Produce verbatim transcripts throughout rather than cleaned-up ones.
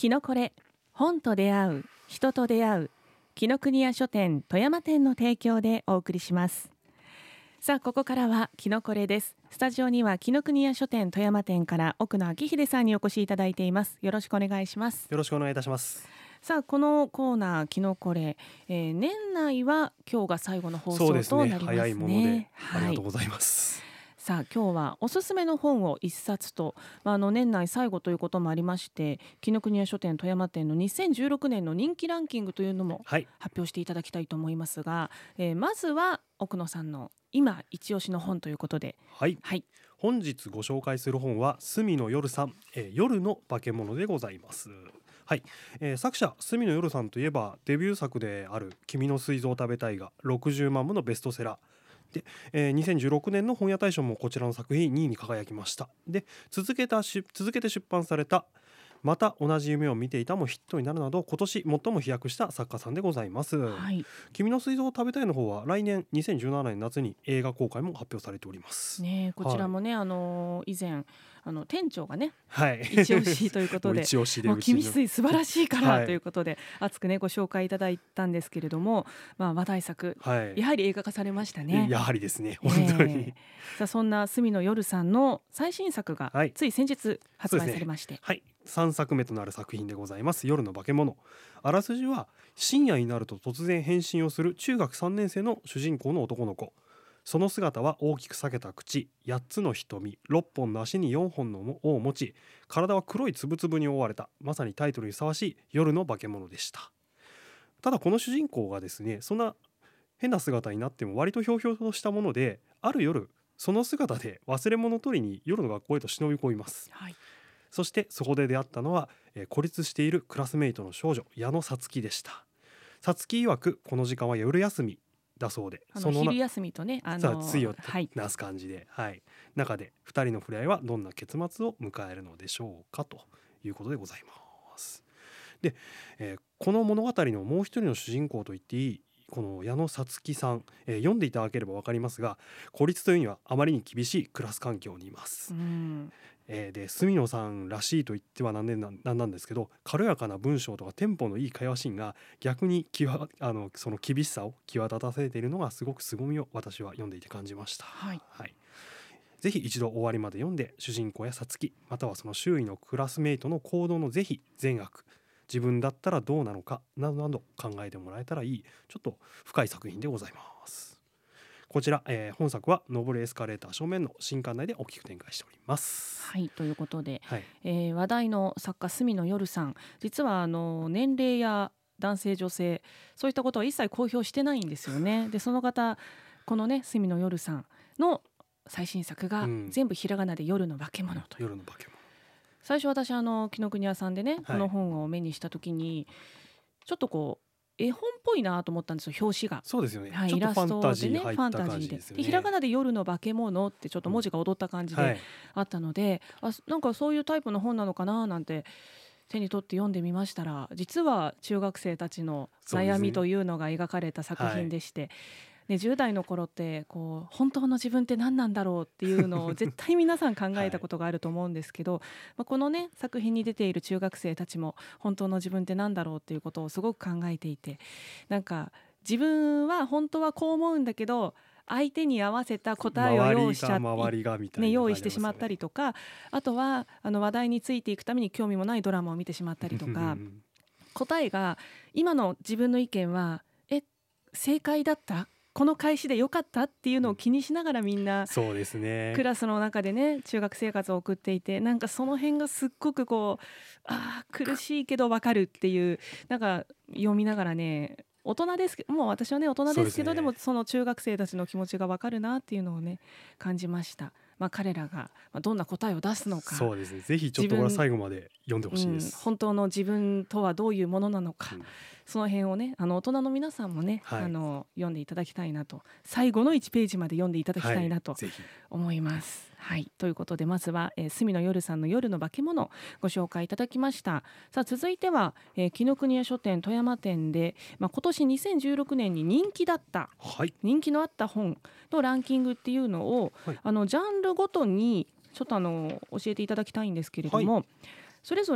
きのこれ本と出会う人と出会う紀ノ国屋書店富山店の提供でお送りします。さあここからはきのこれです。スタジオには紀ノ国屋書店富山店から奥野昭秀さんにお越しいただいています。よろしくお願いします。 よろしくお願いいたします。 さあこのコーナーきのこれ、えー、年内は今日が最後の放送となりますね。 そうですね、早いもので、 はい、 ありがとうございます。 さあ今日はおすすめの本を一冊と、まあ、あの年内最後ということもありまして紀ノ国屋書店富山店のにせんじゅうろくねんの人気ランキングというのも発表していただきたいと思いますが、はい、えー、まずは奥野さんの今一押しの本ということで、 はい、 はい、 本日ご紹介する本は住野夜さん、えー、夜の化け物でございます。はい、えー、作者住野夜さんといえばデビュー作である君の膵臓を食べたいがろくじゅうまん部のベストセラーで、えー、にせんじゅうろくねんの本屋大賞もこちらの作品にいに輝きました。で 続けたし続けて出版されたまた同じ夢を見ていたもヒットになるなど今年最も飛躍した作家さんでございます。はい、君の膵臓を食べたいの方は来年にせんじゅうななねん夏に映画公開も発表されております、 ね、こちらもね、はい、あの以前あの店長がね、 はい、 一押しということで一押しでもう君水素晴らしいから、 はい、 ということで熱くねご紹介いただいたんですけれども、まあ、話題作、はい、やはり映画化されましたね。 やはりですね、本当に、 えー、さあそんな住野夜さんの最新作がつい先日発売されまして、 はい、さんさくめとなる作品でございます。夜の化け物。あらすじは深夜になると突然変身をする中学さんねん生の主人公の男の子。その姿は大きく裂けた口、やっつの瞳、ろっぽんの足によんほんの尾を持ち、体は黒いつぶつぶに覆われた、まさにタイトルにふさわしい夜の化け物でした。ただこの主人公がですね、そんな変な姿になっても割とひょうひょうとしたもので、ある夜その姿で忘れ物を取りに夜の学校へと忍び込みます。はい、そしてそこで出会ったのは、えー、孤立しているクラスメイトの少女矢野さつきでした。さつき曰くこの時間は夜休みだそうで、 あの昼休みとね、あのついをなす感じで、はいはい、中でふたりの触れ合いはどんな結末を迎えるのでしょうかということでございます。で、えー、この物語のもう一人の主人公と言っていいこの矢野さつきさん、えー、読んでいただければ分かりますが、孤立というにはあまりに厳しいクラス環境にいます。うん、えー、で住野さんらしいと言ってはなんでなんなんですけど、軽やかな文章とかテンポのいい会話シーンが逆に際あのその厳しさを際立たせているのがすごく凄みを私は読んでいて感じました。はいはい、ぜひ一度終わりまで読んで主人公やさつきまたはその周囲のクラスメイトの行動の是非善悪、自分だったらどうなのかなどなど考えてもらえたらいいちょっと深い作品でございます。こちら、えー、本作は上るエスカレーター正面の新館内で大きく展開しております。 はい、ということで、 はい、 えー、話題の作家住野夜さん、実はあの年齢や男性女性そういったことは一切公表してないんですよね。でその方このね住野夜さんの最新作が全部ひらがなで夜の化け物という、 うん、夜の化け物。 最初私あの紀ノ国屋さんでね、はい、この本を目にした時にちょっとこう絵本っぽいなと思ったんですよ、表紙が。 そうですよね、 はい、 ちょっとファンタジーイラストでね、ファンタジーで、でひらがなで夜の化け物ってちょっと文字が踊った感じであったので、うん、はい、あなんかそういうタイプの本なのかななんて手に取って読んでみましたら、実は中学生たちの悩みというのが描かれた作品でして、ね、じゅう代の頃ってこう本当の自分って何なんだろうっていうのを絶対皆さん考えたことがあると思うんですけど、はい、まあ、このね作品に出ている中学生たちも本当の自分って何だろうっていうことをすごく考えていて、なんか自分は本当はこう思うんだけど相手に合わせた答えを用意しちゃってね、用意してしまったりとか、あとはあの話題についていくために興味もないドラマを見てしまったりとか答えが今の自分の意見はえ正解だったこの返しで良かったっていうのを気にしながらみんなそうですね、 クラスの中でね中学生活を送っていて、なんかその辺がすっごくこうあ苦しいけど分かるっていう、なんか読みながらね、大人ですけどもう私はね大人ですけど、 で, でもその中学生たちの気持ちが分かるなっていうのをね感じました。まあ、彼らがどんな答えを出すのか、 そうですね、ぜひちょっとこれ最後まで読んでほしいです、 うん、本当の自分とはどういうものなのか、うん、その辺をねあの大人の皆さんもね、はい、あの読んでいただきたいなと、最後のいちページまで読んでいただきたいなと思います、はい、ということでまずは、えー、住野夜さんの夜の化け物ご紹介いただきました。さあ続いては、えー、紀ノ国屋書店富山店で、まあ、今年にせんじゅうろくねんに人気だった、はい、人気のあった本のランキングっていうのを、はい、あのジャンルごとにちょっとあの教えていただきたいんですけれども、はい、それぞれ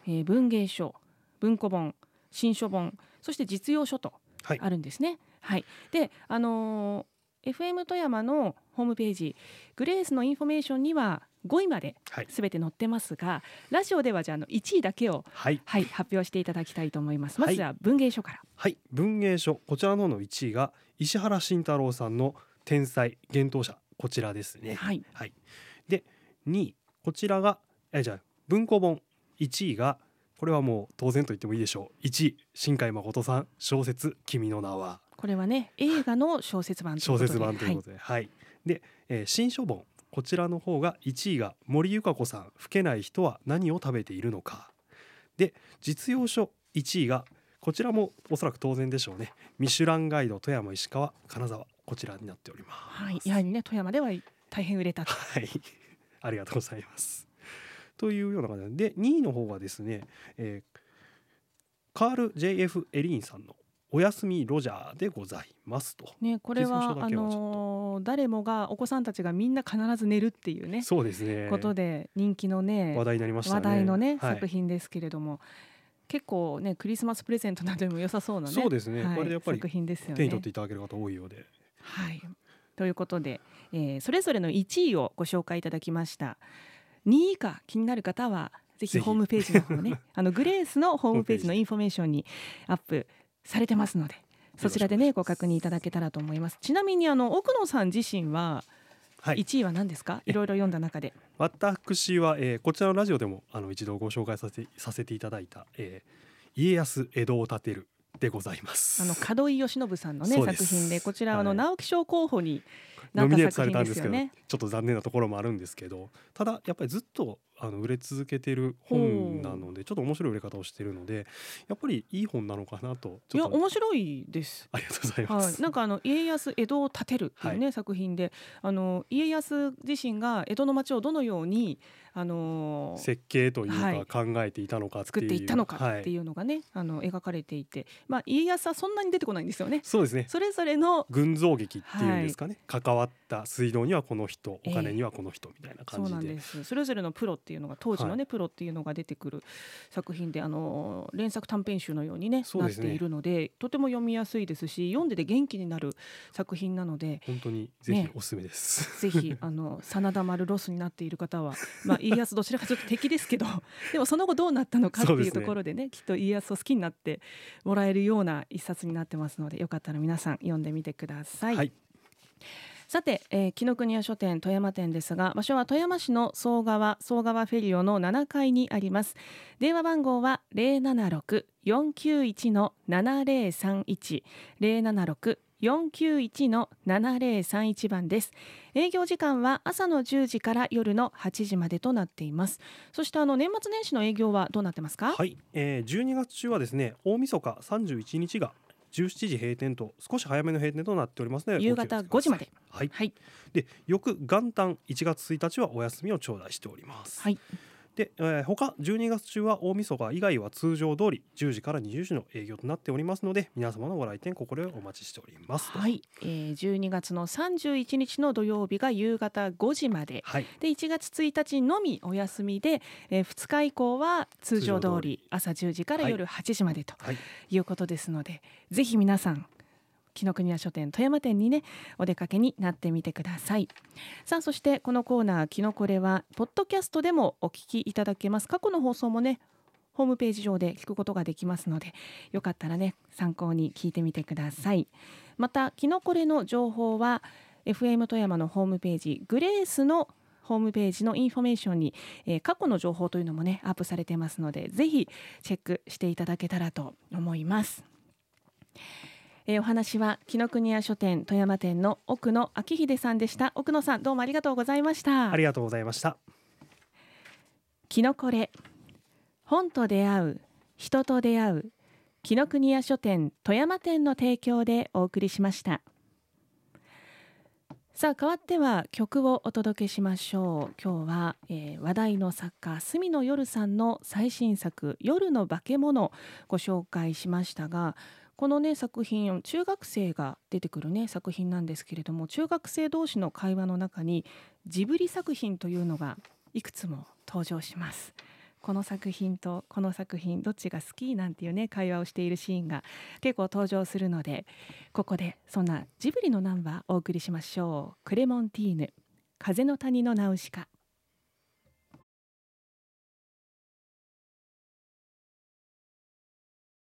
えー、文芸書、文庫本、新書本、そして実用書とあるんですね。はい、で、あのー、エフエム 富山のホームページグレースのインフォメーションにはごいまですべて載ってますが、はい、ラジオではじゃあのいちいだけを、はいはい、発表していただきたいと思います。まずは文芸書から。 はい、文芸書、こちらの方のいちいが石原慎太郎さんの天才幻冬舎、こちらですね。はいはい、でにい、こちらがえじゃあ文庫本いちいが、これはもう当然と言ってもいいでしょう、いちい新海誠さん小説君の名は。 これはね映画の小説版ということで、 小説版ということで、はい、はい、で、えー、新書本、こちらの方がいちいが森ゆか子さん老けない人は何を食べているのかで、実用書いちいがこちらもおそらく当然でしょうね、ミシュランガイド富山石川金沢、こちらになっております。 はい、やはりね富山では大変売れたと。 はい、ありがとうございますというような感じで、にいの方がですね、えー、カール ジェイエフ エリーンさんのおやすみロジャーでございますと、 ね、これはあのー、誰もがお子さんたちがみんな必ず寝るっていうね、 そうですね、 ことで人気のね話題になりましたね。 話題のね、 はい、 作品ですけれども、結構ねクリスマスプレゼントなどにも良さそうなね、 そうですね、 はい、 これでやっぱり作品ですよね。 手に取っていただける方多いようで、 はい、ということで、えー、それぞれのいちいをご紹介いただきました。にい以下気になる方はぜひホームページの方ねあのグレースのホームページのインフォメーションにアップされてますので、そちらでねご確認いただけたらと思います。ちなみにあの奥野さん自身は、はい、いちいは何ですか？いろいろ読んだ中で。 私は、えー、こちらのラジオでもあの一度ご紹介させてさせていただいた、えー、家康江戸を建てるでございます。 あの門井慶喜さんのね作品で、こちらあの直木賞候補になった作品ですよね。 ちょっと残念なところもあるんですけど、ただやっぱりずっとあの売れ続けてる本なので、ちょっと面白い売れ方をしているので、やっぱりいい本なのかなと。 いや面白いです。 ありがとうございます。 はい、なんかあの家康江戸を建てるっていうね、はい、作品で、あの家康自身が江戸の町をどのようにあのー、 設計というか考えていたのかっていう、 作っていったのかっていうのがね、はい、あの描かれていて、まあ、家康はそんなに出てこないんですよね。 そうですね、 それぞれの群像劇っていうんですかね、はい、関わった水道にはこの人、お金にはこの人みたいな感じで、 えー、そうなんです。それぞれのプロっていうのが当時のね、はい、プロっていうのが出てくる作品で、あの連作短編集のように、ね、なっているので、とても読みやすいですし、読んでて元気になる作品なので本当にぜひおすすめです、 ね、ぜひあの真田丸ロスになっている方は、まあ、家康どちらかというと敵ですけどでもその後どうなったのかっていうところでね、きっと家康を好きになってもらえるような一冊になってますので、よかったら皆さん読んでみてください。はい、さて、えー、紀ノ国屋書店富山店ですが、場所は富山市の総川総川フェリオのななかいにあります。電話番号は ゼロななろく よんきゅういち ななゼロさんいち ゼロななろく よんきゅういち ななゼロさんいち 番です。営業時間は朝のじゅうじから夜のはちじまでとなっています。そしてあの年末年始の営業はどうなってますか？ はい、えー、じゅうにがつ中はですね、大晦日さんじゅういちにちがじゅうしちじ閉店と少し早めの閉店となっておりますので、 夕方ごじまで。 はい、はい、で翌元旦いちがつついたちはお休みを頂戴しております。はい、で、えー、他じゅうにがつ中は大晦日以外は通常通りじゅうじからにじゅうじの営業となっておりますので、皆様のご来店心よりお待ちしております。 はい、えー、じゅうにがつのさんじゅういちにちの土曜日が夕方ごじまで、はい、でいちがつついたちのみお休みで、えー、ふつか以降は通常通り朝じゅうじから夜はちじまでということですので、はいはい、ぜひ皆さん紀ノ国屋書店富山店にねお出かけになってみてください。さあ、そしてこのコーナーキノコレはポッドキャストでもお聞きいただけます。過去の放送もねホームページ上で聞くことができますので、よかったらね参考に聞いてみてください。またキノコレの情報は エフエム 富山のホームページグレースのホームページのインフォメーションに、えー、過去の情報というのもねアップされてますので、ぜひチェックしていただけたらと思います。えー、お話は紀ノ国屋書店富山店の奥野昭秀さんでした。奥野さん、どうもありがとうございました。 ありがとうございました。 キノコレ、本と出会う、人と出会う、紀ノ国屋書店富山店の提供でお送りしました。さあ、変わっては曲をお届けしましょう。今日は、えー、話題の作家住野夜さんの最新作夜の化け物をご紹介しましたが、このね作品、中学生が出てくるね作品なんですけれども、中学生同士の会話の中にジブリ作品というのがいくつも登場します。 この作品とこの作品どっちが好きなんていうね会話をしているシーンが結構登場するので、ここでそんなジブリのナンバーお送りしましょう。クレモンティーヌ、風の谷のナウシカ。